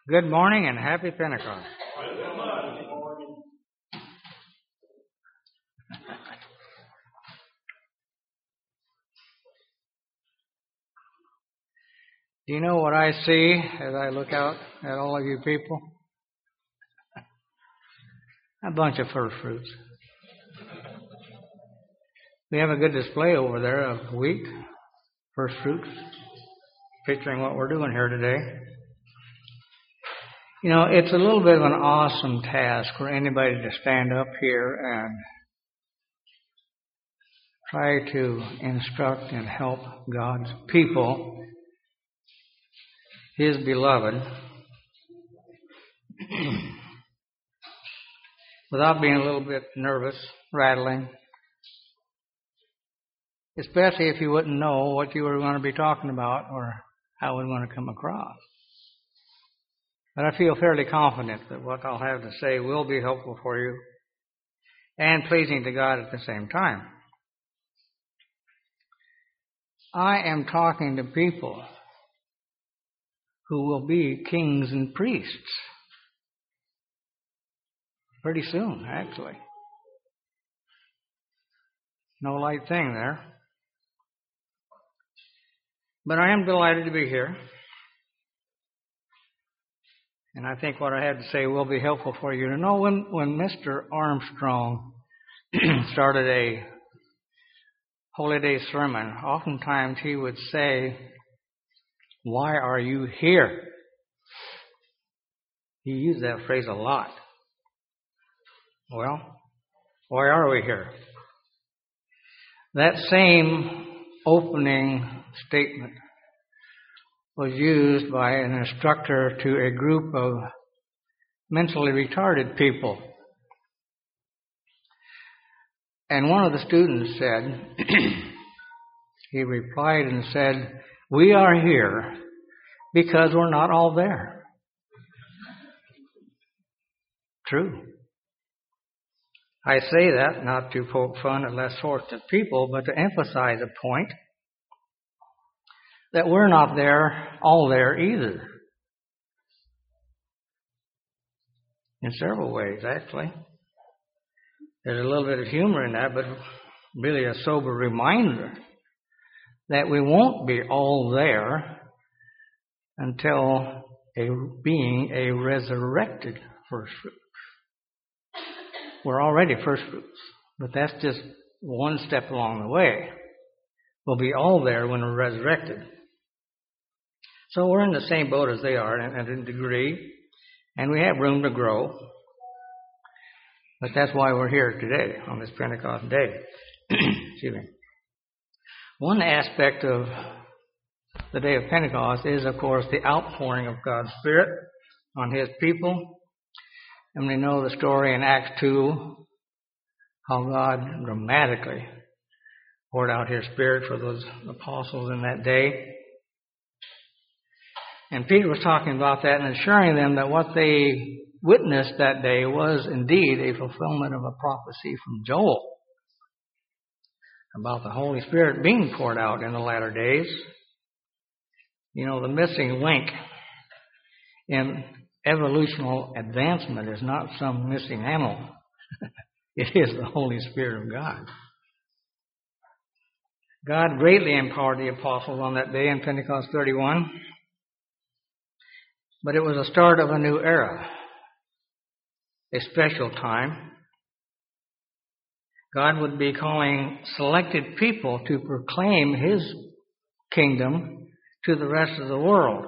Good morning and happy Pentecost. Do you know what I see as I look out at all of you people? A bunch of first fruits. We have a good display over there of wheat, first fruits, picturing what we're doing here today. You know, it's a little bit of an awesome task for anybody to stand up here and try to instruct and help God's people, His beloved, without being a little bit nervous, rattling, especially if you wouldn't know what you were going to be talking about or how it was going to come across. But I feel fairly confident that what I'll have to say will be helpful for you and pleasing to God at the same time. I am talking to people who will be kings and priests pretty soon, actually. No light thing there. But I am delighted to be here. And I think what I have to say will be helpful for you to know. When Mr. Armstrong started a Holy Day sermon, oftentimes he would say, "Why are you here?" He used that phrase a lot. Well, why are we here? That same opening statement was used by an instructor to a group of mentally retarded people. And one of the students said, he replied and said, "We are here because we're not all there." True. I say that not to poke fun at less sorts of people, but to emphasize a point that we're not all there either. In several ways, actually. There's a little bit of humor in that, but really a sober reminder that we won't be all there until being a resurrected first fruit. We're already first fruits, but that's just one step along the way. We'll be all there when we're resurrected. So we're in the same boat as they are in a degree, and we have room to grow. But that's why we're here today on this Pentecost day. Excuse me. One aspect of the day of Pentecost is, of course, the outpouring of God's Spirit on His people. And we know the story in Acts 2, how God dramatically poured out His Spirit for those apostles in that day. And Peter was talking about that and assuring them that what they witnessed that day was indeed a fulfillment of a prophecy from Joel about the Holy Spirit being poured out in the latter days. You know, the missing link in evolutional advancement is not some missing animal. It is the Holy Spirit of God. God greatly empowered the apostles on that day in Pentecost 31. But it was the start of a new era, a special time. God would be calling selected people to proclaim His kingdom to the rest of the world.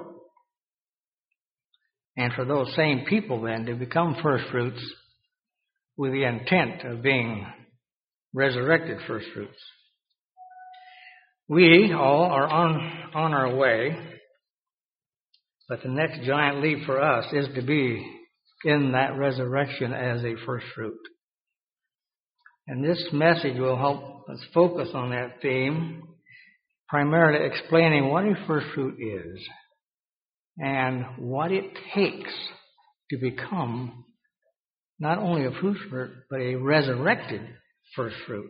And for those same people then to become first fruits with the intent of being resurrected first fruits. We all are on our way, but the next giant leap for us is to be in that resurrection as a first fruit. And this message will help us focus on that theme, primarily explaining what a first fruit is and what it takes to become not only a first fruit, but a resurrected first fruit.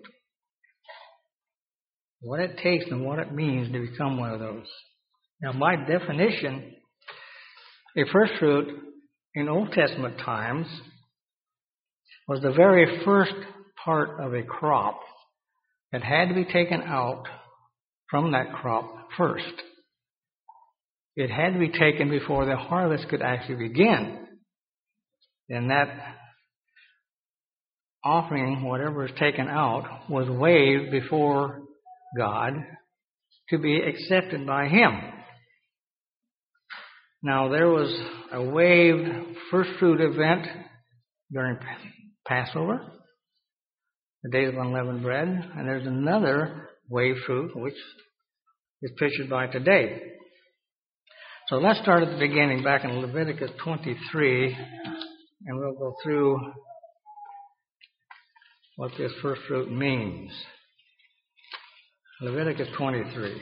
What it takes and what it means to become one of those. Now, by definition, A first fruit in Old Testament times was the very first part of a crop that had to be taken out from that crop first. It had to be taken before the harvest could actually begin. And that offering, whatever was taken out, was weighed before God to be accepted by Him. Now, there was a waived first fruit event during Passover, the days of unleavened bread, and there's another waived fruit, which is pictured by today. So let's start at the beginning, back in Leviticus 23, and we'll go through what this first fruit means. Leviticus 23.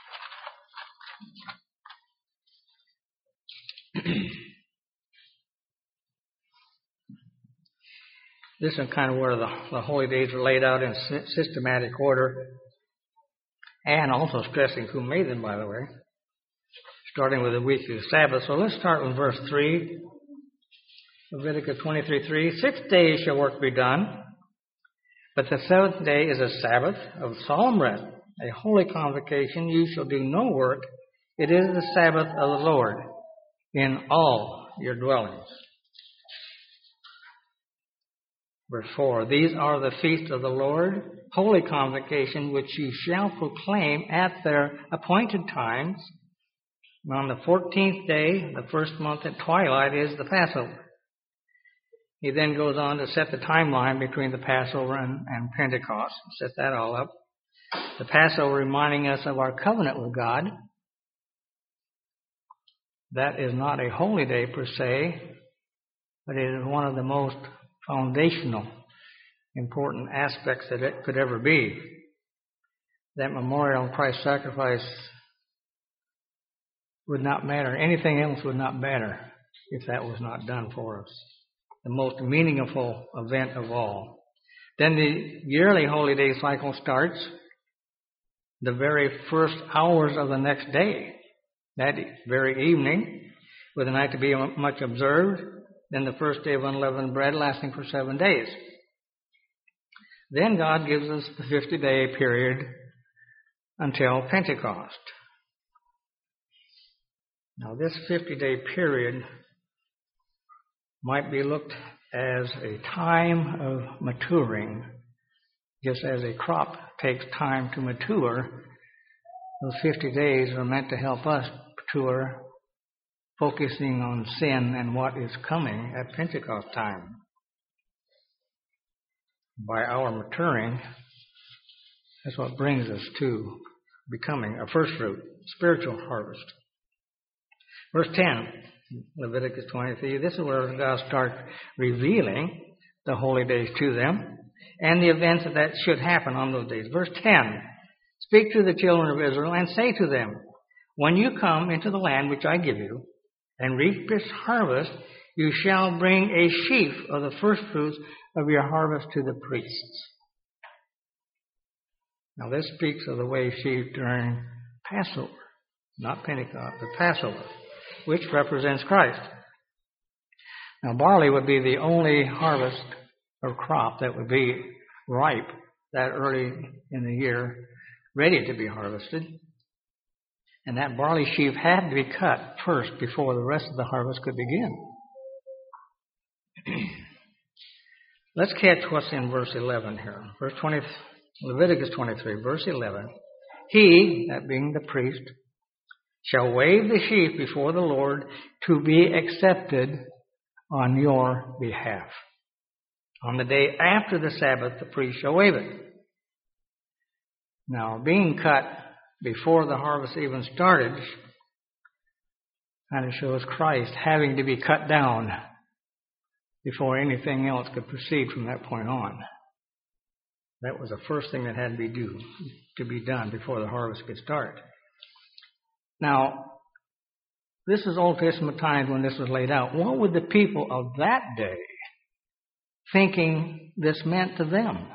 This is kind of where the holy days are laid out in systematic order, and also stressing who made them, by the way, starting with the week of the Sabbath. So let's start with verse 3, Leviticus 23:3. 6 days shall work be done, but the seventh day is a Sabbath of solemn rest, a holy convocation. You shall do no work. It is the Sabbath of the Lord in all your dwellings. Verse 4, these are the feasts of the Lord, holy convocation, which you shall proclaim at their appointed times. On the 14th day, the first month at twilight, is the Passover. He then goes on to set the timeline between the Passover and Pentecost, set that all up. The Passover reminding us of our covenant with God. That is not a holy day per se, but it is one of the most foundational, important aspects that it could ever be. That memorial of Christ's sacrifice would not matter. Anything else would not matter if that was not done for us. The most meaningful event of all. Then the yearly holy day cycle starts the very first hours of the next day, that very evening, with the night to be much observed. Then the first day of unleavened bread lasting for 7 days. Then God gives us the 50-day period until Pentecost. Now this 50-day period might be looked as a time of maturing. Just as a crop takes time to mature, those 50 days are meant to help us mature, focusing on sin and what is coming at Pentecost time. By our maturing, that's what brings us to becoming a first fruit, spiritual harvest. Verse 10, Leviticus 23, this is where God starts revealing the holy days to them and the events that should happen on those days. Verse 10, speak to the children of Israel and say to them, when you come into the land which I give you, and reap this harvest, you shall bring a sheaf of the first fruits of your harvest to the priests. Now this speaks of the way sheep during Passover, not Pentecost, but Passover, which represents Christ. Now barley would be the only harvest or crop that would be ripe that early in the year, ready to be harvested. And that barley sheaf had to be cut first before the rest of the harvest could begin. Let's catch what's in verse 11 here. Verse 20, Leviticus 23, verse 11. He, that being the priest, shall wave the sheaf before the Lord to be accepted on your behalf. On the day after the Sabbath, the priest shall wave it. Now, being cut before the harvest even started kind of shows Christ having to be cut down before anything else could proceed from that point on. That was the first thing that had to be done before the harvest could start. Now, this is Old Testament times when this was laid out. What would the people of that day thinking this meant to them?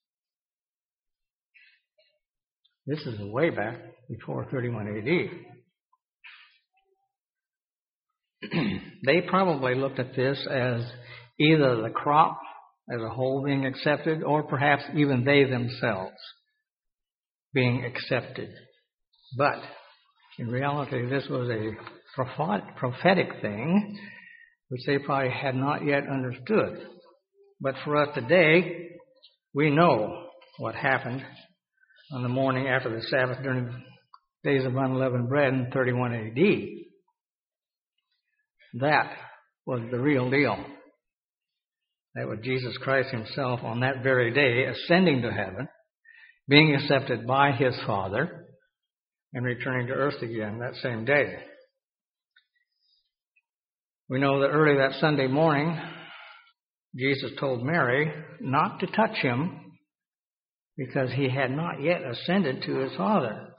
This is way back before 31 AD. they probably looked at this as either the crop as a whole being accepted, or perhaps even they themselves being accepted. But in reality, this was a prophetic thing which they probably had not yet understood. But for us today, we know what happened on the morning after the Sabbath during the days of unleavened bread in 31 A.D. That was the real deal. That was Jesus Christ himself on that very day ascending to heaven, being accepted by his Father, and returning to earth again that same day. We know that early that Sunday morning, Jesus told Mary not to touch him because he had not yet ascended to his Father.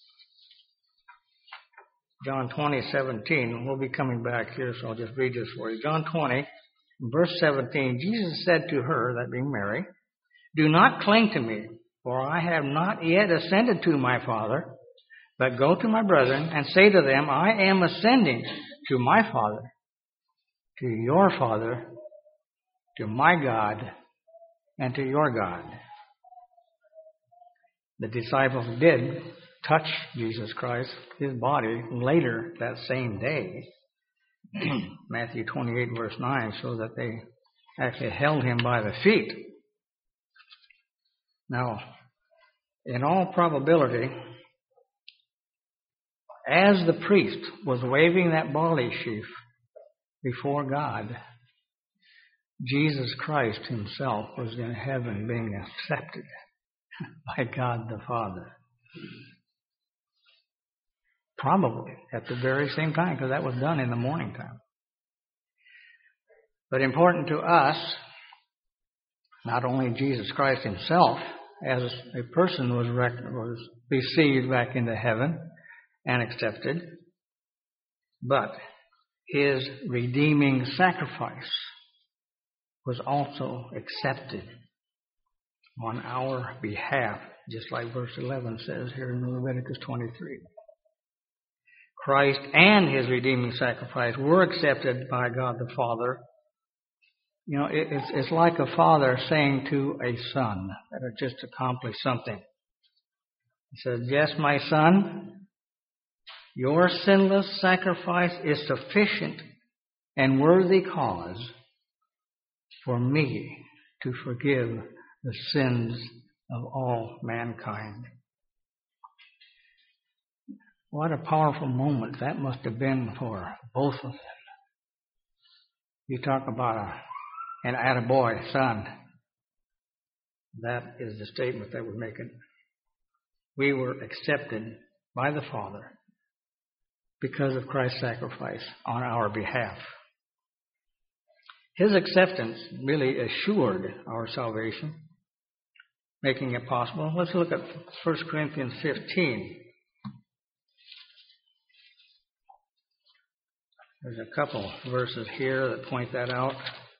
John 20:17. We'll be coming back here, so I'll just read this for you. John 20, verse 17. Jesus said to her, that being Mary, "Do not cling to me, for I have not yet ascended to my Father, but go to my brethren and say to them, I am ascending to my Father, to your Father, to my God, and to your God." The disciples did touch Jesus Christ, his body, later that same day. Matthew 28, verse 9, shows that they actually held him by the feet. Now, in all probability, as the priest was waving that barley sheaf before God, Jesus Christ himself was in heaven being accepted by God the Father. Probably at the very same time, because that was done in the morning time. But important to us, not only Jesus Christ himself as a person was received back into heaven and accepted, but his redeeming sacrifice was also accepted on our behalf, just like verse 11 says here in Leviticus 23. Christ and his redeeming sacrifice were accepted by God the Father. You know, it's like a father saying to a son that had just accomplished something. He says, "Yes, my son, your sinless sacrifice is sufficient and worthy cause for me to forgive the sins of all mankind." What a powerful moment that must have been for both of them. You talk about an attaboy son. That is the statement that we're making. We were accepted by the Father because of Christ's sacrifice on our behalf. His acceptance really assured our salvation, making it possible. Let's look at 1 Corinthians 15. There's a couple verses here that point that out.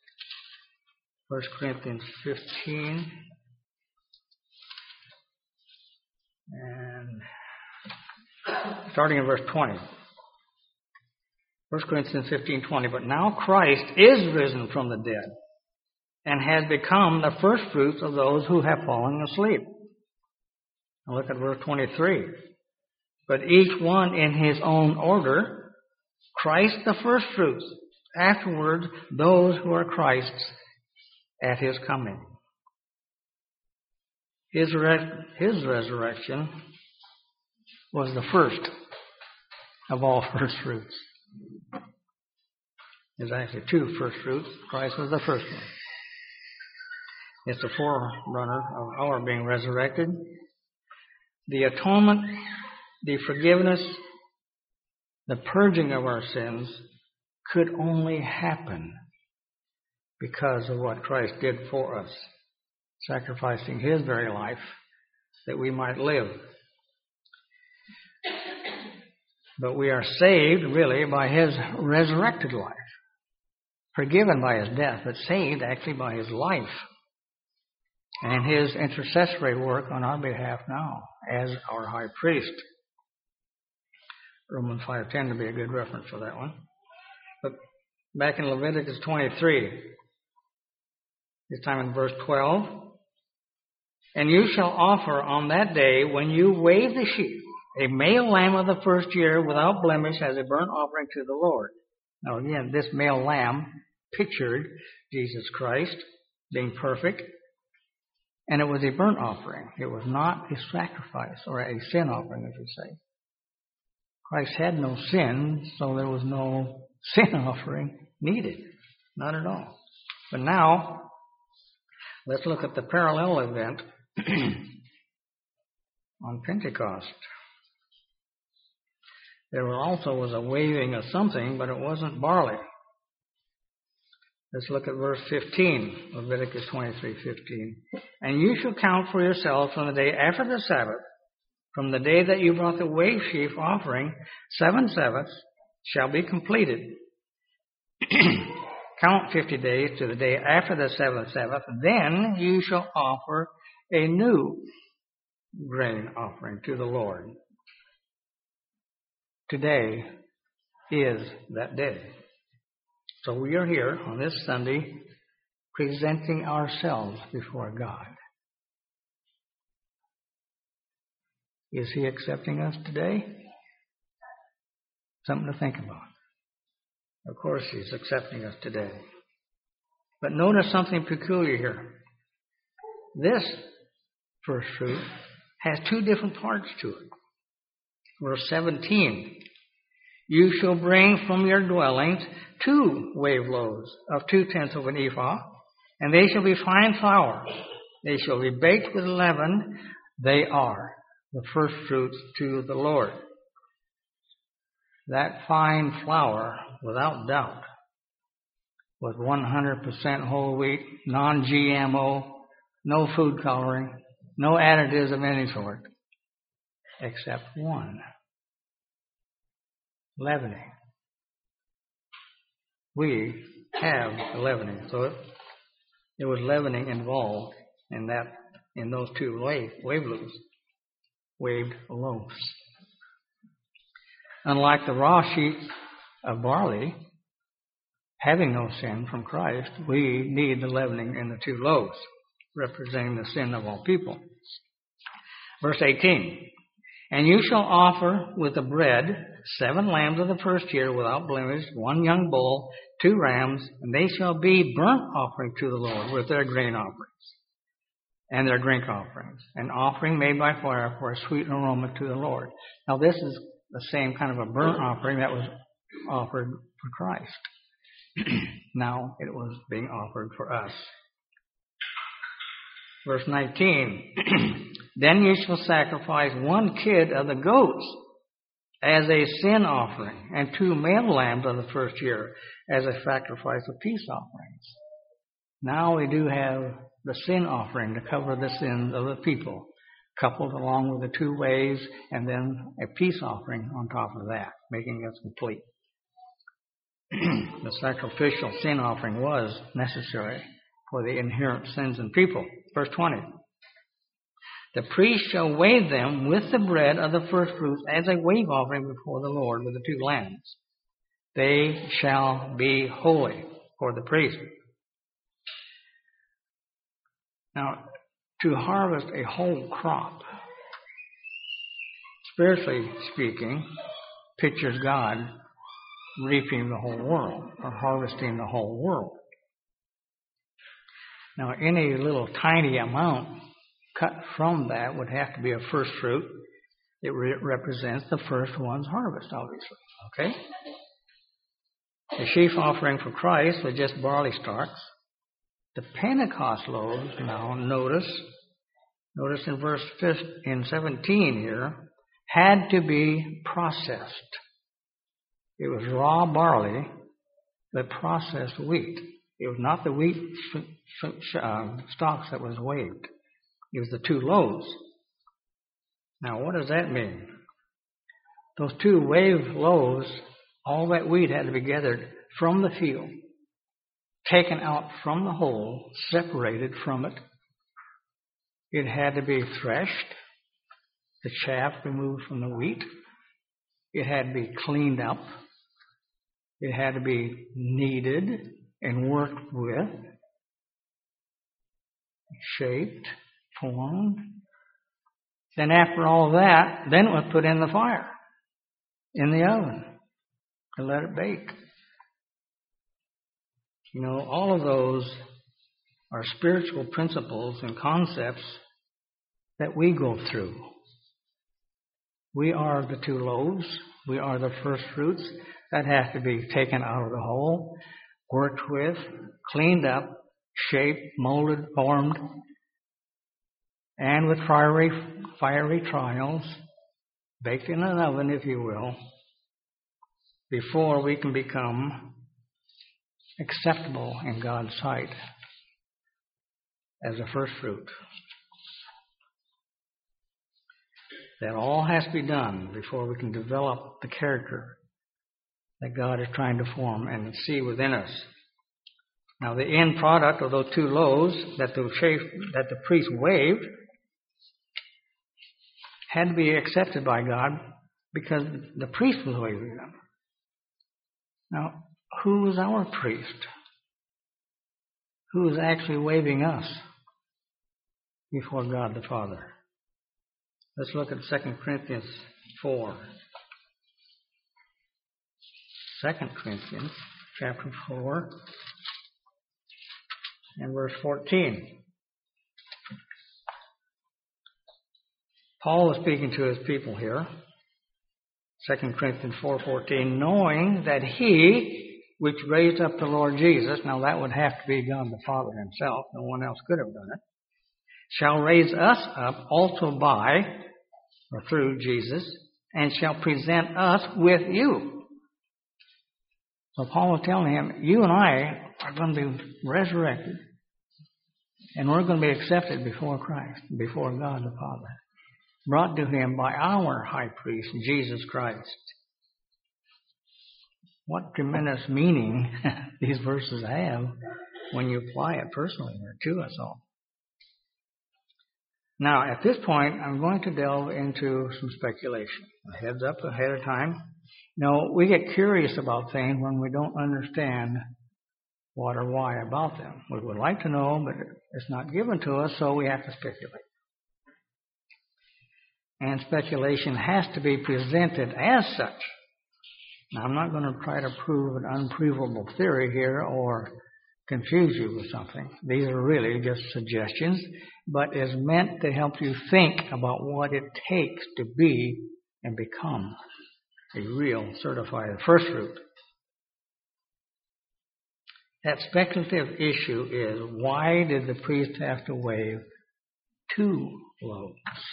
1 Corinthians 15. And starting in verse 20. 1 Corinthians 15:20. "But now Christ is risen from the dead and has become the firstfruits of those who have fallen asleep." Now look at verse 23. "But each one in his own order, Christ the firstfruits, afterwards those who are Christ's at his coming." His resurrection was the first of all firstfruits. There's actually two firstfruits. Christ was the first one. It's the forerunner of our being resurrected. The atonement, the forgiveness, the purging of our sins could only happen because of what Christ did for us, sacrificing his very life that we might live. But we are saved, really, by his resurrected life. Forgiven by his death, but saved actually by his life and his intercessory work on our behalf now as our high priest. Romans 5:10 to be a good reference for that one. But back in Leviticus 23, this time in verse 12, and you shall offer on that day when you wave the sheaf a male lamb of the first year without blemish as a burnt offering to the Lord. Now again, this male lamb pictured Jesus Christ being perfect, and it was a burnt offering. It was not a sacrifice or a sin offering, as we say. Christ had no sin, so there was no sin offering needed. Not at all. But now, let's look at the parallel event on Pentecost. There also was a waving of something, but it wasn't barley. Let's look at verse 15, Leviticus 23:15. And you shall count for yourselves from the day after the Sabbath, from the day that you brought the wave sheaf offering, 7 Sabbaths shall be completed. Count 50 days to the day after the 7th Sabbath. Then you shall offer a new grain offering to the Lord. Today is that day. So we are here on this Sunday presenting ourselves before God. Is He accepting us today? Something to think about. Of course He's accepting us today. But notice something peculiar here. This first fruit has 2 different parts to it. Verse 17. You shall bring from your dwellings 2 wave loaves of 2/10 of an ephah, and they shall be fine flour. They shall be baked with leaven. They are the first fruits to the Lord. That fine flour, without doubt, was 100% whole wheat, non-GMO, no food coloring, no additives of any sort, except one: leavening. We have leavening, so there was leavening involved in those 2 waved loaves. Unlike the raw sheaf of barley, having no sin from Christ, we need the leavening in the 2 loaves, representing the sin of all people. Verse 18. And you shall offer with the bread 7 lambs of the first year without blemish, 1 young bull, 2 rams, and they shall be burnt offering to the Lord with their grain offerings and their drink offerings, an offering made by fire for a sweet aroma to the Lord. Now this is the same kind of a burnt offering that was offered for Christ. Now it was being offered for us. Verse 19. Then you shall sacrifice 1 kid of the goats as a sin offering, and 2 male lambs of the first year as a sacrifice of peace offerings. Now we do have the sin offering to cover the sins of the people, coupled along with the 2 waves, and then a peace offering on top of that, making us complete. The sacrificial sin offering was necessary for the inherent sins in people. Verse 20. The priest shall wave them with the bread of the first fruits as a wave offering before the Lord with the 2 lambs. They shall be holy for the priest. Now, to harvest a whole crop, spiritually speaking, pictures God reaping the whole world or harvesting the whole world. Now, any little tiny amount cut from that would have to be a first fruit. It represents the first one's harvest, obviously. Okay? The sheaf offering for Christ was just barley stalks. The Pentecost loaves, now notice in verse 17 here, had to be processed. It was raw barley, but processed wheat. It was not the wheat stalks that was waved. It was the 2 loaves. Now, what does that mean? Those 2 waved loaves, all that wheat had to be gathered from the field, taken out from the hole, separated from it. It had to be threshed, the chaff removed from the wheat. It had to be cleaned up. It had to be kneaded and worked with, shaped, formed. Then after all that, then it was put in the fire, in the oven, and let it bake. You know, all of those are spiritual principles and concepts that we go through. We are the 2 loaves. We are the first fruits. That has to be taken out of the hole, worked with, cleaned up, shaped, molded, formed, and with fiery trials, baked in an oven, if you will, before we can become acceptable in God's sight as a first fruit. That all has to be done before we can develop the character that God is trying to form and see within us. Now, the end product of those 2 loaves that the priest waved had to be accepted by God because the priest was waving them. Now, who is our priest? Who is actually waving us before God the Father? Let's look at 2 Corinthians 4. 2 Corinthians chapter 4 and verse 14. Paul is speaking to his people here. 2 Corinthians 4:14, knowing that he which raised up the Lord Jesus, now that would have to be God the Father himself, no one else could have done it, shall raise us up also by or through Jesus, and shall present us with you. So Paul was telling him, you and I are going to be resurrected, and we're going to be accepted before Christ, before God the Father, brought to him by our high priest, Jesus Christ. What tremendous meaning these verses have when you apply it personally to us all. Now, at this point, I'm going to delve into some speculation. A heads up ahead of time. Now, we get curious about things when we don't understand what or why about them. We would like to know, but it's not given to us, so we have to speculate. And speculation has to be presented as such. Now, I'm not going to try to prove an unprovable theory here or confuse you with something. These are really just suggestions, but is meant to help you think about what it takes to be and become a real certified first fruit. That speculative issue is, why did the priest have to wave 2 loaves?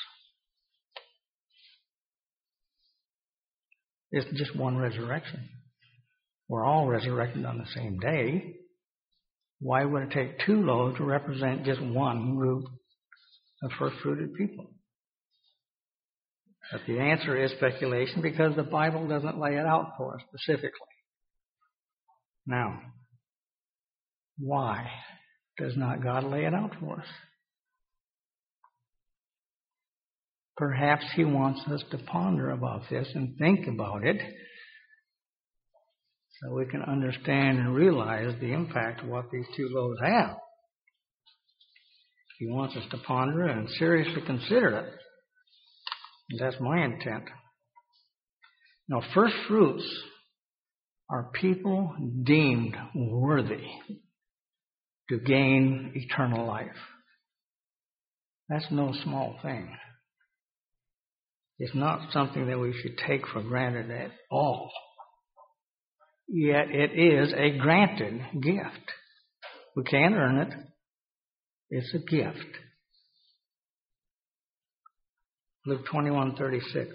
It's just one resurrection. We're all resurrected on the same day. Why would it take 2 loaves to represent just one group of first-fruited people? But the answer is speculation, because the Bible doesn't lay it out for us specifically. Now, why does not God lay it out for us? Perhaps he wants us to ponder about this and think about it so we can understand and realize the impact of what these 2 loaves have. He wants us to ponder and seriously consider it. And that's my intent. Now, first fruits are people deemed worthy to gain eternal life. That's no small thing. It's not something that we should take for granted at all. Yet it is a granted gift. We can't earn it. It's a gift. Luke 21:36.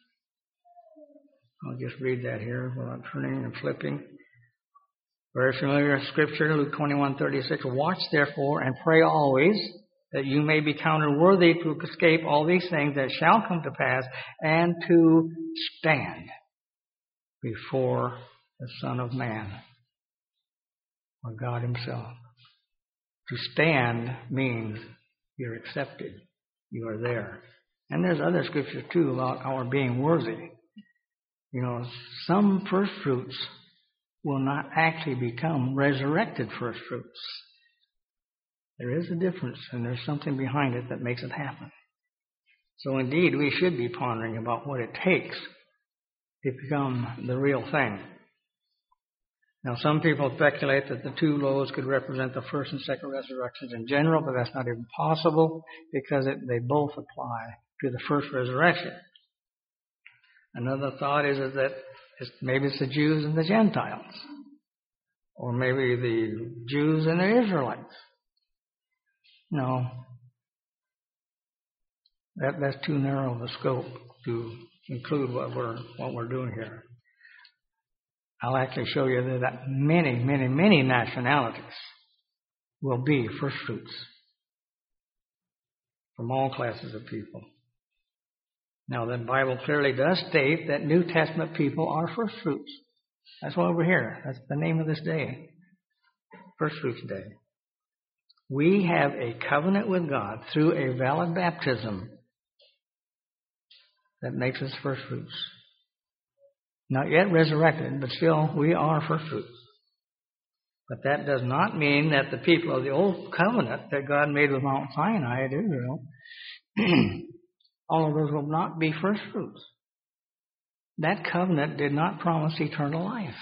I'll just read that here while I'm turning and flipping. Very familiar scripture, Luke 21:36. Watch therefore and pray always, that you may be counted worthy to escape all these things that shall come to pass, and to stand before the Son of Man, or God himself. To stand means you're accepted. You are there. And there's other scriptures too about our being worthy. You know, some first fruits will not actually become resurrected first fruits. There is a difference, and there's something behind it that makes it happen. So indeed, we should be pondering about what it takes to become the real thing. Now, some people speculate that the two loaves could represent the first and second resurrections in general, but that's not even possible because they both apply to the first resurrection. Another thought is that maybe it's the Jews and the Gentiles, or maybe the Jews and the Israelites. No, that's too narrow of a scope to include what we're doing here. I'll actually show you that many, many, many nationalities will be first fruits from all classes of people. Now, the Bible clearly does state that New Testament people are first fruits. That's why we're here. That's the name of this day, First Fruits Day. We have a covenant with God through a valid baptism that makes us first fruits. Not yet resurrected, but still we are first fruits. But that does not mean that the people of the old covenant that God made with Mount Sinai at Israel, all of those will not be first fruits. That covenant did not promise eternal life.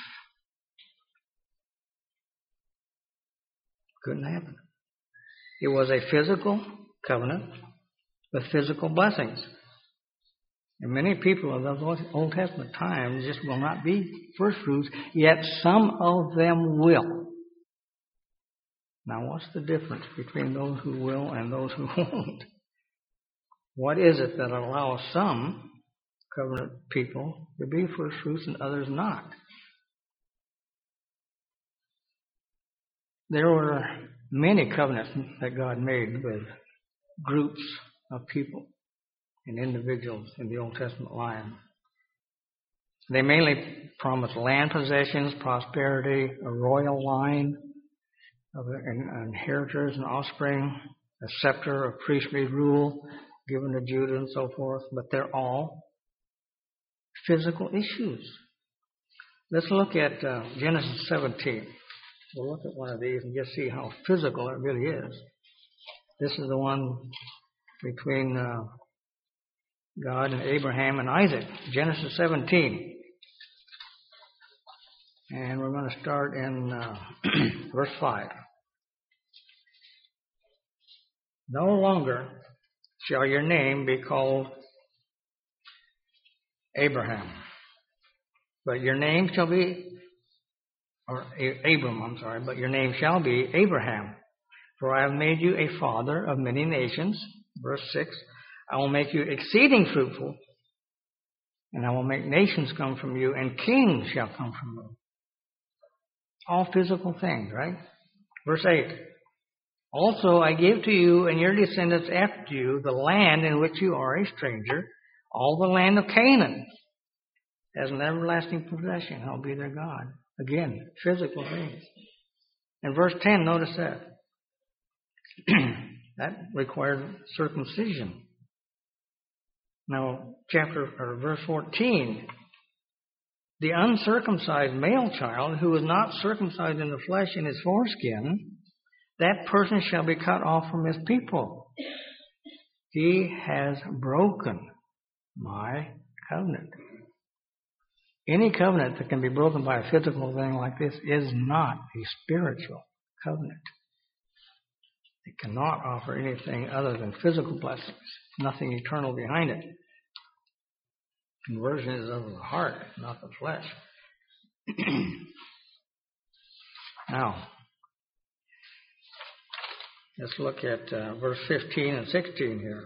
Couldn't happen. It was a physical covenant with physical blessings. And many people of those Old Testament times just will not be first fruits, yet some of them will. Now, what's the difference between those who will and those who won't? What is it that allows some covenant people to be first fruits and others not? There were many covenants that God made with groups of people and individuals in the Old Testament line. They mainly promised land possessions, prosperity, a royal line of inheritors and offspring, a scepter of priestly rule given to Judah and so forth, but they're all physical issues. Let's look at Genesis 17. We'll look at one of these and just see how physical it really is. This is the one between God and Abraham and Isaac, Genesis 17. And we're going to start in verse 5. No longer shall your name be called Abraham, but your name shall be, but your name shall be Abraham, for I have made you a father of many nations. Verse 6, I will make you exceeding fruitful, and I will make nations come from you, and kings shall come from you. All physical things, right? Verse 8, also I give to you and your descendants after you the land in which you are a stranger, all the land of Canaan, as an everlasting possession. I'll be their God. Again, physical things. And verse 10, notice that. That required circumcision. Now, verse 14, the uncircumcised male child who is not circumcised in the flesh in his foreskin, that person shall be cut off from his people. He has broken my covenant. Any covenant that can be broken by a physical thing like this is not a spiritual covenant. It cannot offer anything other than physical blessings, nothing eternal behind it. Conversion is of the heart, not the flesh. Now, let's look at verse 15 and 16 here.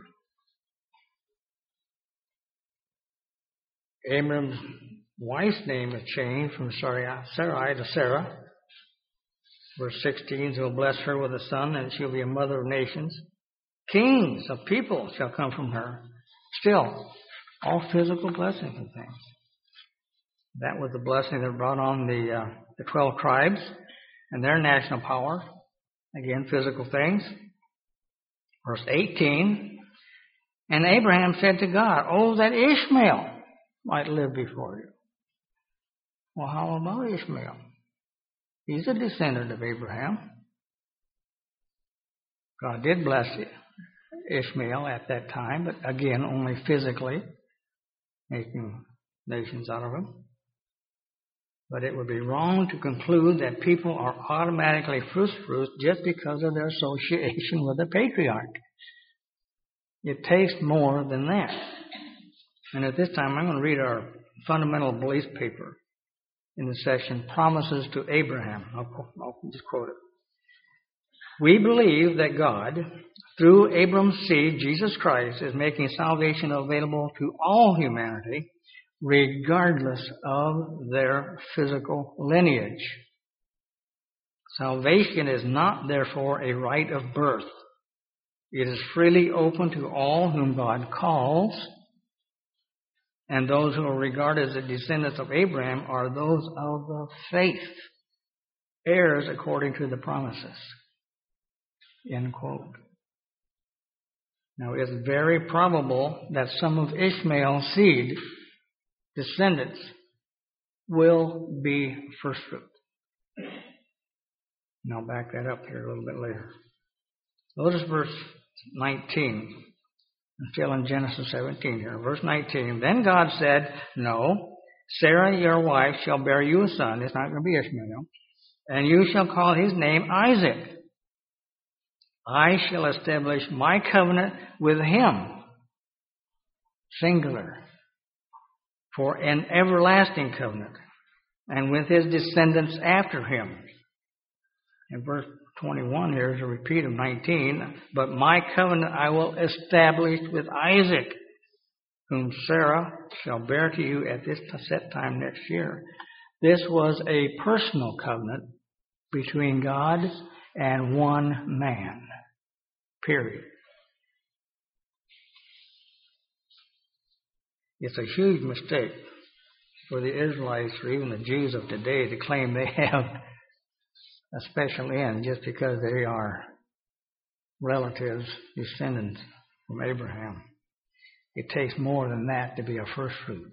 Abram's wife's name is changed from Sarai to Sarah. Verse 16, so he'll bless her with a son, and she'll be a mother of nations. Kings of people shall come from her. Still, all physical blessings and things. That was the blessing that brought on the 12 tribes and their national power. Again, physical things. Verse 18, and Abraham said to God, oh, that Ishmael might live before you. Well, how about Ishmael? He's a descendant of Abraham. God did bless Ishmael at that time, but again, only physically, making nations out of him. But it would be wrong to conclude that people are automatically first fruits just because of their association with the patriarch. It takes more than that. And at this time, I'm going to read our fundamental belief paper in the section Promises to Abraham. I'll just quote it. We believe that God, through Abram's seed, Jesus Christ, is making salvation available to all humanity, regardless of their physical lineage. Salvation is not, therefore, a right of birth. It is freely open to all whom God calls, and those who are regarded as the descendants of Abraham are those of the faith, heirs according to the promises. End quote. Now, it's very probable that some of Ishmael's seed, descendants, will be first fruit. And I'll back that up here a little bit later. Notice verse 19. I'm still in Genesis 17 here. Verse 19. Then God said, no, Sarah, your wife, shall bear you a son. It's not going to be Ishmael. And you shall call his name Isaac. I shall establish my covenant with him, singular, for an everlasting covenant, and with his descendants after him. And verse 21 here is a repeat of 19. But my covenant I will establish with Isaac, whom Sarah shall bear to you at this set time next year. This was a personal covenant between God and one man. Period. It's a huge mistake for the Israelites or even the Jews of today to claim they have a special end just because they are relatives, descendants from Abraham. It takes more than that to be a first fruit.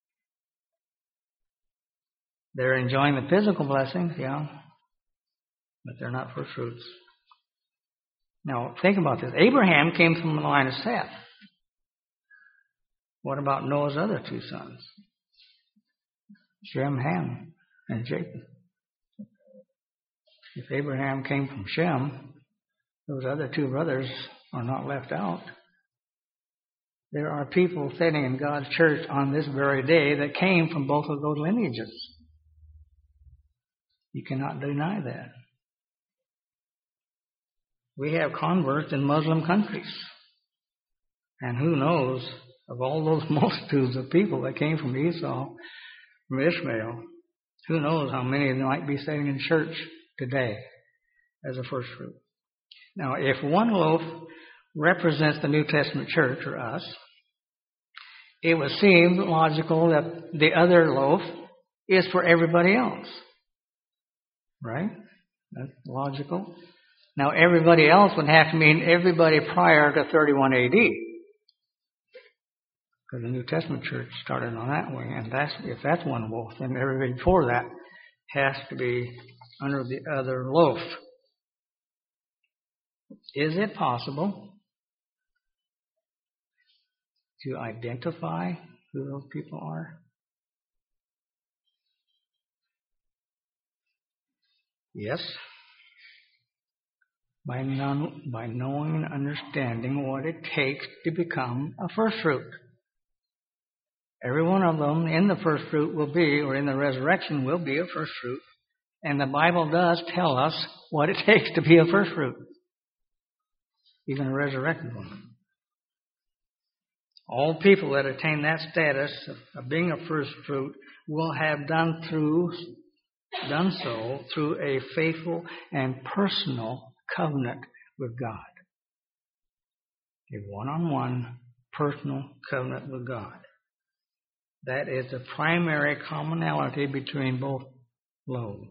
They're enjoying the physical blessings, yeah, but they're not first fruits. Now, think about this. Abraham came from the line of Seth. What about Noah's other two sons? Shem, Ham, and Japheth. If Abraham came from Shem, those other two brothers are not left out. There are people sitting in God's church on this very day that came from both of those lineages. You cannot deny that. We have converts in Muslim countries. And who knows, of all those multitudes of people that came from Esau, from Ishmael, who knows how many might be sitting in church today as a first fruit. Now, if one loaf represents the New Testament church, or us, it would seem logical that the other loaf is for everybody else. Right? That's logical. Now, everybody else would have to mean everybody prior to 31 AD. Because the New Testament church started on that way. And if that's one loaf, then everybody before that has to be under the other loaf. Is it possible to identify who those people are? Yes. By knowing and understanding what it takes to become a first fruit. Every one of them in the first fruit will be, or in the resurrection will be, a first fruit. And the Bible does tell us what it takes to be a first fruit. Even a resurrected one. All people that attain that status of being a first fruit will have done so through a faithful and personal covenant with God. A one-on-one personal covenant with God. That is the primary commonality between both loaves.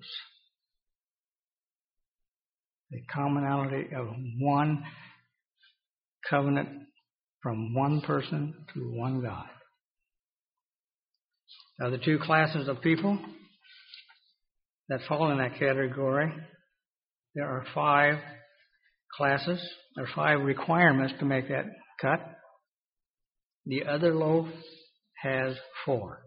The commonality of one covenant from one person to one God. Now, the two classes of people, that fall in that category. There are 5 classes. There are 5 requirements to make that cut. The other loaf has 4.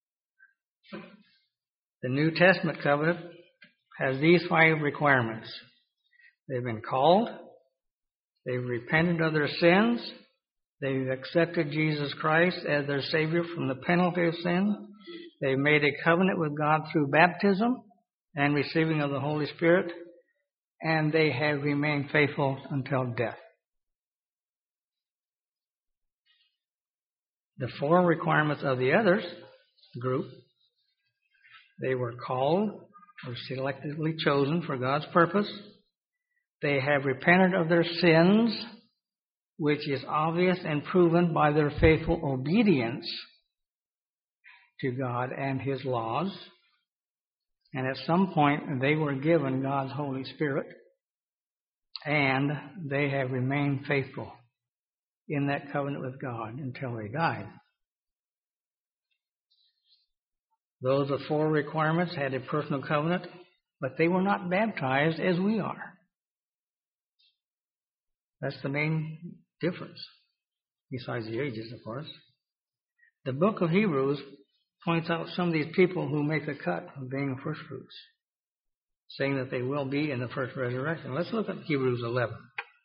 The New Testament covenant has these 5 requirements. They've been called. They've repented of their sins. They've accepted Jesus Christ as their Savior from the penalty of sin. They've made a covenant with God through baptism and receiving of the Holy Spirit. And they have remained faithful until death. The 4 requirements of the others group, they were called or selectively chosen for God's purpose. They have repented of their sins, which is obvious and proven by their faithful obedience to God and His laws. And at some point, they were given God's Holy Spirit, and they have remained faithful in that covenant with God until they died. Those are 4 requirements, had a personal covenant, but they were not baptized as we are. That's the main difference, besides the ages, of course. The book of Hebrews points out some of these people who make the cut of being first fruits, saying that they will be in the first resurrection. Let's look at Hebrews 11.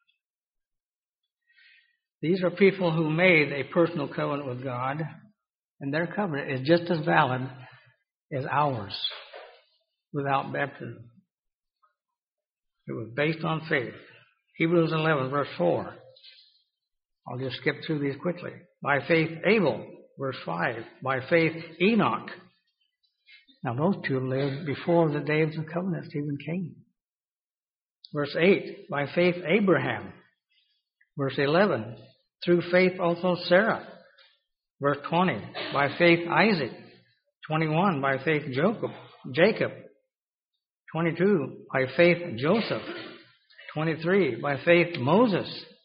These are people who made a personal covenant with God, and their covenant is just as valid as ours without baptism. It was based on faith. Hebrews 11, verse 4. I'll just skip through these quickly. By faith, Abel, verse 5. By faith, Enoch. Now, those 2 lived before the day of the covenant even came. Verse 8. By faith, Abraham. Verse 11. Through faith, also Sarah. Verse 20. By faith, Isaac. 21. By faith, Jacob. 22. By faith, Joseph. 23. By faith, Moses.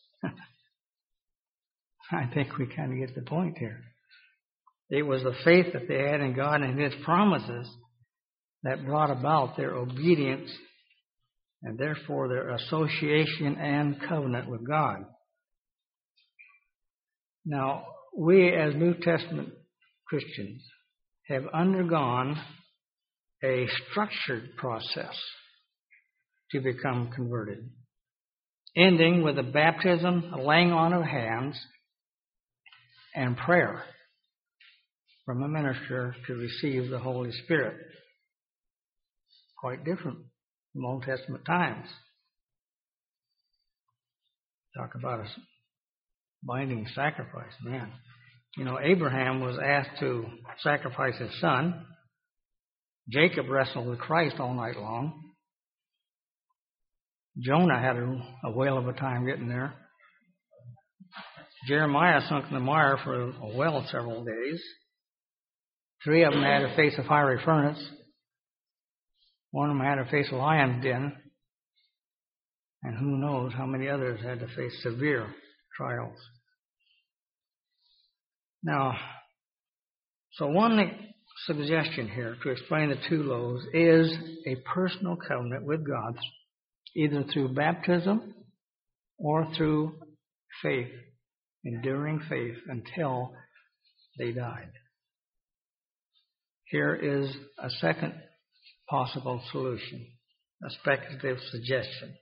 I think we kind of get the point here. It was the faith that they had in God and His promises that brought about their obedience and therefore their association and covenant with God. Now, we as New Testament Christians have undergone a structured process to become converted, ending with a baptism, a laying on of hands, and prayer from a minister to receive the Holy Spirit. Quite different from Old Testament times. Talk about a binding sacrifice, man. You know, Abraham was asked to sacrifice his son. Jacob wrestled with Christ all night long. Jonah had a whale of a time getting there. Jeremiah sunk in the mire for a well several days. 3 of them had to face a fiery furnace. 1 of them had to face a lion's den. And who knows how many others had to face severe trials. Now, so one suggestion here to explain the 2 loaves is a personal covenant with God, either through baptism or through faith, enduring faith until they died. Here is a second possible solution, a speculative suggestion.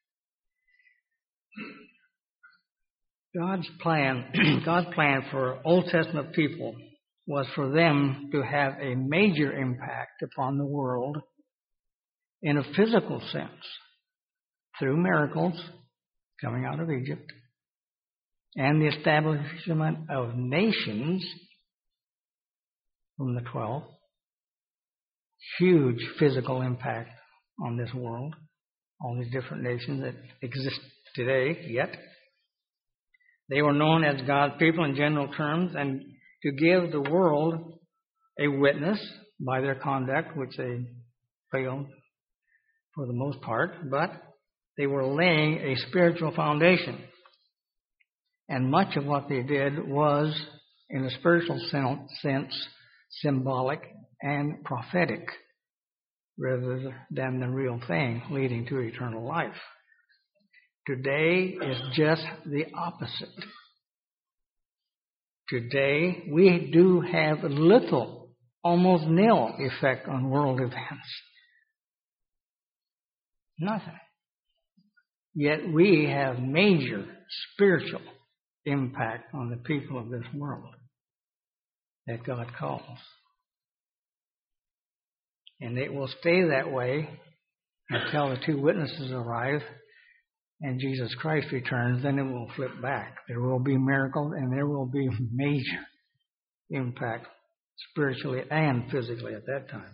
God's plan for Old Testament people was for them to have a major impact upon the world in a physical sense through miracles coming out of Egypt and the establishment of nations from the 12. Huge physical impact on this world, all these different nations that exist today yet. They were known as God's people in general terms, and to give the world a witness by their conduct, which they failed for the most part, but they were laying a spiritual foundation. And much of what they did was, in a spiritual sense, symbolic and prophetic. rather than the real thing leading to eternal life. Today is just the opposite. Today, we do have little, almost nil effect on world events. Nothing. Yet we have major spiritual impact on the people of this world that God calls. And it will stay that way until the two witnesses arrive and Jesus Christ returns. Then it will flip back. There will be miracles and there will be major impact spiritually and physically at that time.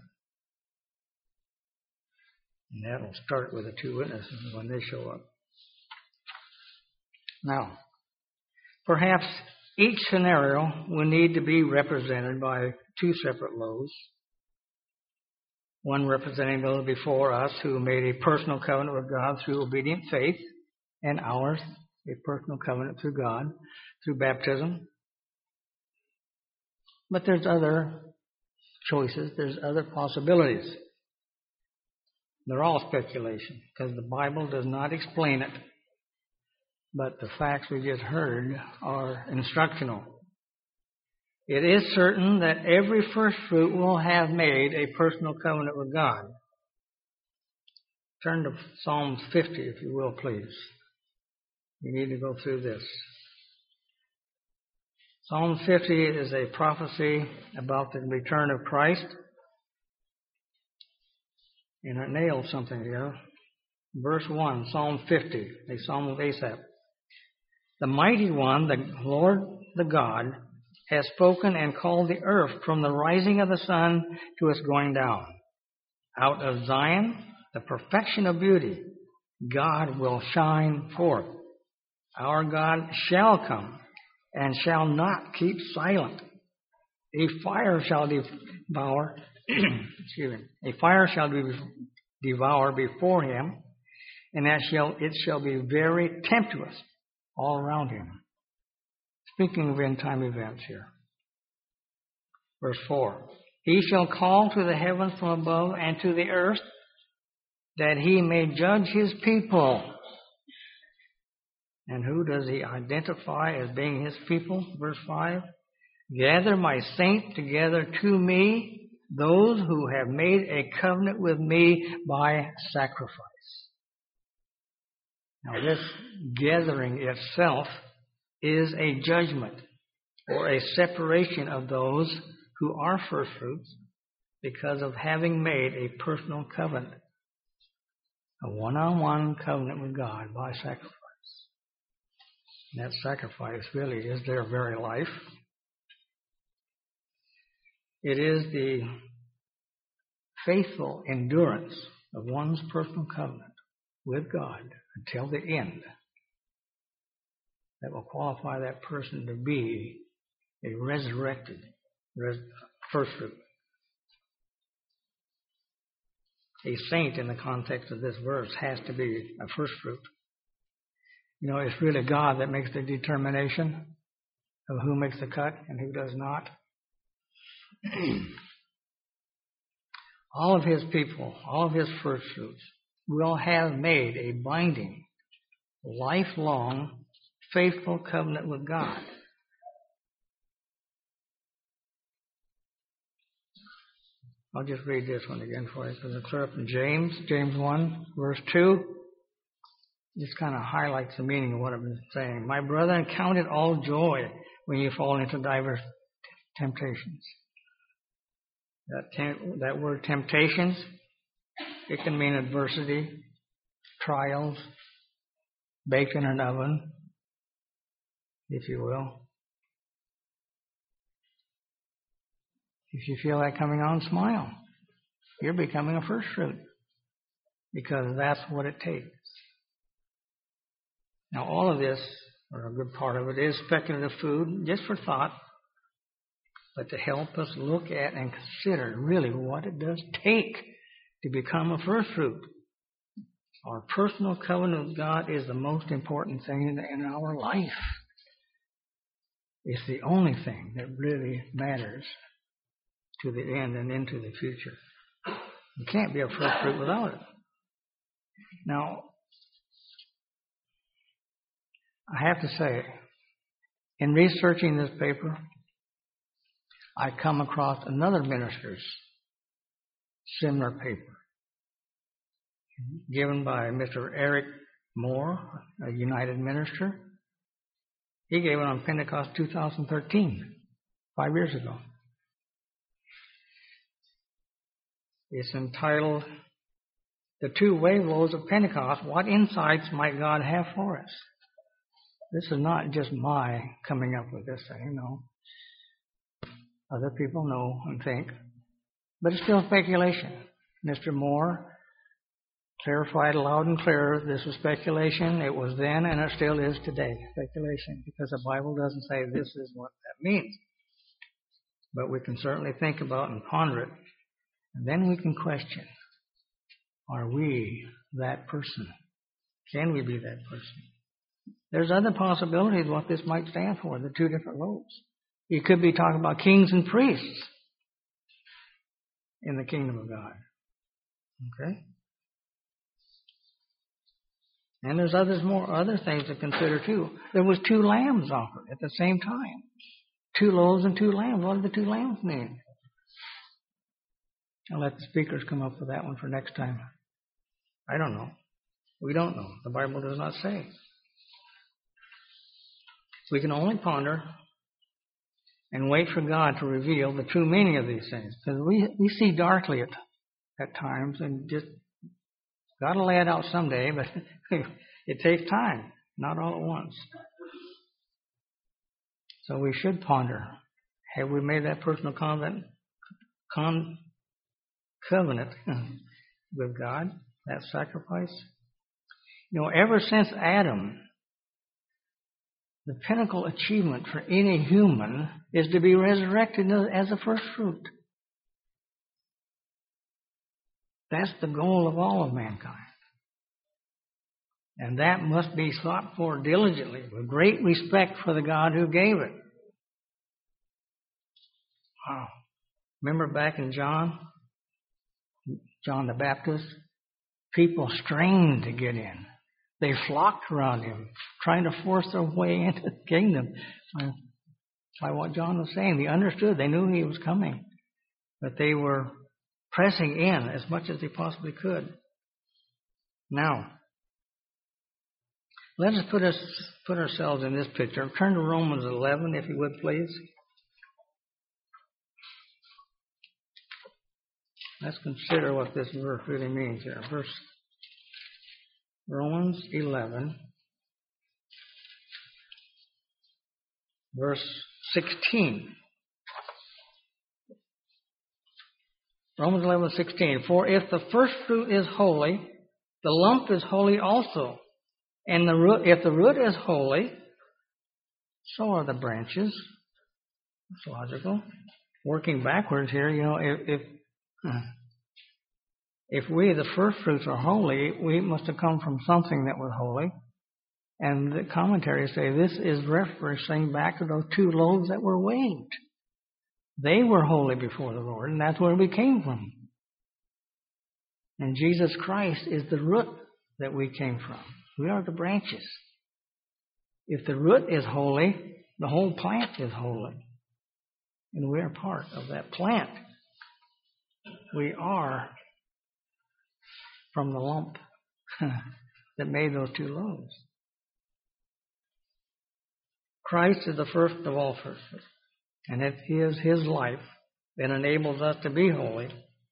And that will start with the two witnesses when they show up. Now, perhaps each scenario will need to be represented by two separate loaves. One representing those before us who made a personal covenant with God through obedient faith, and ours, a personal covenant through God, through baptism. But there's other choices, there's other possibilities. They're all speculation, because the Bible does not explain it. But the facts we just heard are instructional. It is certain that every first fruit will have made a personal covenant with God. Turn to Psalm 50, if you will, please. We need to go through this. Psalm 50 is a prophecy about the return of Christ. And it nails something here. Verse 1, Psalm 50, a psalm of Asaph. The mighty one, the Lord the God, has spoken and called the earth from the rising of the sun to its going down. Out of Zion, the perfection of beauty, God will shine forth. Our God shall come and shall not keep silent. A fire shall devour, a fire shall devour before him, and it shall be very tempestuous all around him. Speaking of end-time events here. Verse 4. He shall call to the heavens from above and to the earth, that he may judge his people. And who does he identify as being his people? Verse 5. Gather my saints together to me, those who have made a covenant with me by sacrifice. Now this gathering itself is a judgment or a separation of those who are first fruits because of having made a personal covenant, a one-on-one covenant with God by sacrifice. And that sacrifice really is their very life. It is the faithful endurance of one's personal covenant with God until the end that will qualify that person to be a resurrected first fruit. A saint in the context of this verse has to be a first fruit. You know, it's really God that makes the determination of who makes the cut and who does not. All of his people, all of his first fruits, will have made a binding, lifelong, faithful covenant with God. I'll just read this one again for you because it's clear up in James 1, verse 2. Just kind of highlights the meaning of what I've been saying. My brethren, count it all joy when you fall into diverse temptations. That word temptations, it can mean adversity, trials, baked in an oven, if you will. If you feel that coming on, smile. You're becoming a first fruit because that's what it takes. Now, all of this, or a good part of it, is speculative food, just for thought, but to help us look at and consider really what it does take to become a first fruit. Our personal covenant with God is the most important thing in our life. It's the only thing that really matters to the end and into the future. You can't be a first fruit without it. Now, I have to say, in researching this paper, I come across another minister's similar paper given by Mr. Eric Moore, a United minister. He gave it on Pentecost 2013, 5 years ago. It's entitled, The Two Waveloads of Pentecost, What Insights Might God Have for Us? This is not just my coming up with this thing, no. Other people know and think. But it's still speculation. Mr. Moore clarified loud and clear this was speculation. It was then and it still is today. Speculation. Because the Bible doesn't say this is what that means. But we can certainly think about and ponder it. And then we can question. Are we that person? Can we be that person? There's other possibilities what this might stand for, the two different loaves. You could be talking about kings and priests in the kingdom of God. Okay? And there's other things to consider too. There was 2 lambs offered at the same time. 2 loaves and 2 lambs. What do the 2 lambs mean? I'll let the speakers come up with that one for next time. I don't know. We don't know. The Bible does not say. We can only ponder and wait for God to reveal the true meaning of these things. Because we see darkly at times, and just God will lay it out someday, but it takes time, not all at once. So we should ponder. Have we made that personal covenant with God, that sacrifice? You know, ever since Adam, the pinnacle achievement for any human is to be resurrected as a first fruit. That's the goal of all of mankind. And that must be sought for diligently, with great respect for the God who gave it. Wow. Remember back in John the Baptist? People strained to get in. They flocked around him, trying to force their way into the kingdom. By what John was saying, they understood. They knew he was coming. But they were pressing in as much as they possibly could. Now, let us put ourselves in this picture. Turn to Romans 11, if you would, please. Let's consider what this verse really means here. Romans 11, verse 16. Romans 11:16. For if the first fruit is holy, the lump is holy also. And if the root is holy, so are the branches. That's logical. Working backwards here, you know, if we, the first fruits, are holy, we must have come from something that was holy. And the commentaries say this is referencing back to those 2 loaves that were waved. They were holy before the Lord, and that's where we came from. And Jesus Christ is the root that we came from. We are the branches. If the root is holy, the whole plant is holy. And we are part of that plant. We are from the lump that made those 2 loaves. Christ is the first of all first. And it is His life that enables us to be holy.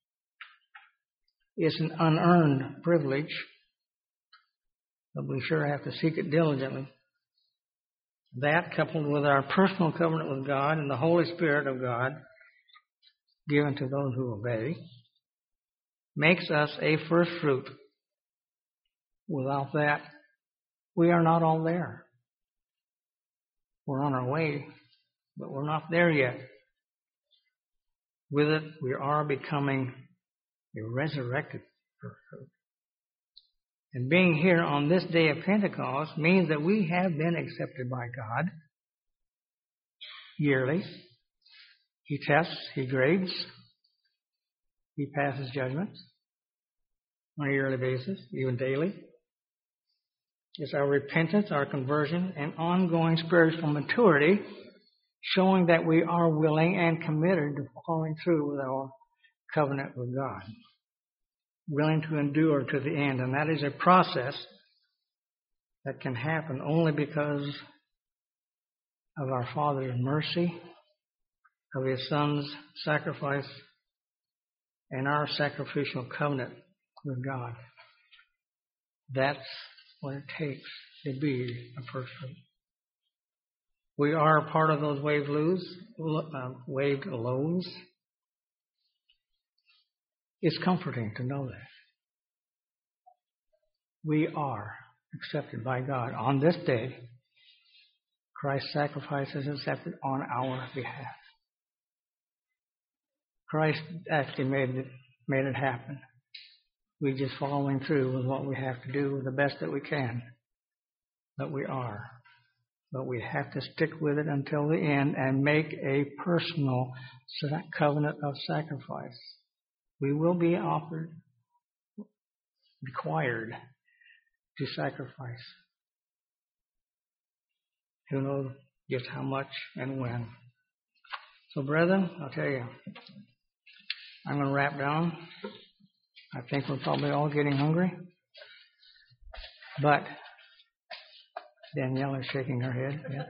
It's an unearned privilege, but we sure have to seek it diligently. That, coupled with our personal covenant with God and the Holy Spirit of God, given to those who obey, makes us a first fruit. Without that, we are not all there. We're on our way, but we're not there yet. With it, we are becoming a resurrected first fruit. And being here on this day of Pentecost means that we have been accepted by God yearly. He tests, He grades, He passes judgments. on a yearly basis, even daily. It's our repentance, our conversion, and ongoing spiritual maturity, showing that we are willing and committed to following through with our covenant with God. Willing to endure to the end. And that is a process that can happen only because of our Father's mercy, of His Son's sacrifice, and our sacrificial covenant with God. That's what it takes to be a first fruit. We are part of those waved loaves. It's comforting to know that. We are accepted by God. On this day, Christ's sacrifice is accepted on our behalf. Christ actually made it happen. We're just following through with what we have to do the best that we can. But we are. But we have to stick with it until the end and make a personal covenant of sacrifice. We will be required to sacrifice. Who knows just how much and when. So, brethren, I'll tell you, I'm going to wrap down. I think we're probably all getting hungry. But Danielle is shaking her head. Yeah.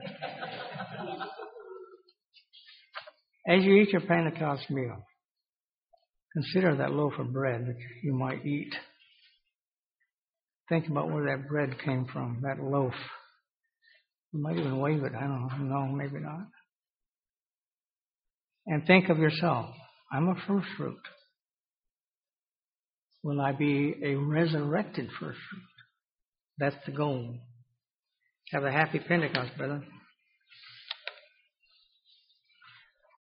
As you eat your Pentecost meal, consider that loaf of bread that you might eat. Think about where that bread came from, that loaf. You might even wave it. I don't know. No, maybe not. And think of yourself. I'm a first fruit. Will I be a resurrected first fruit? That's the goal. Have a happy Pentecost, brother.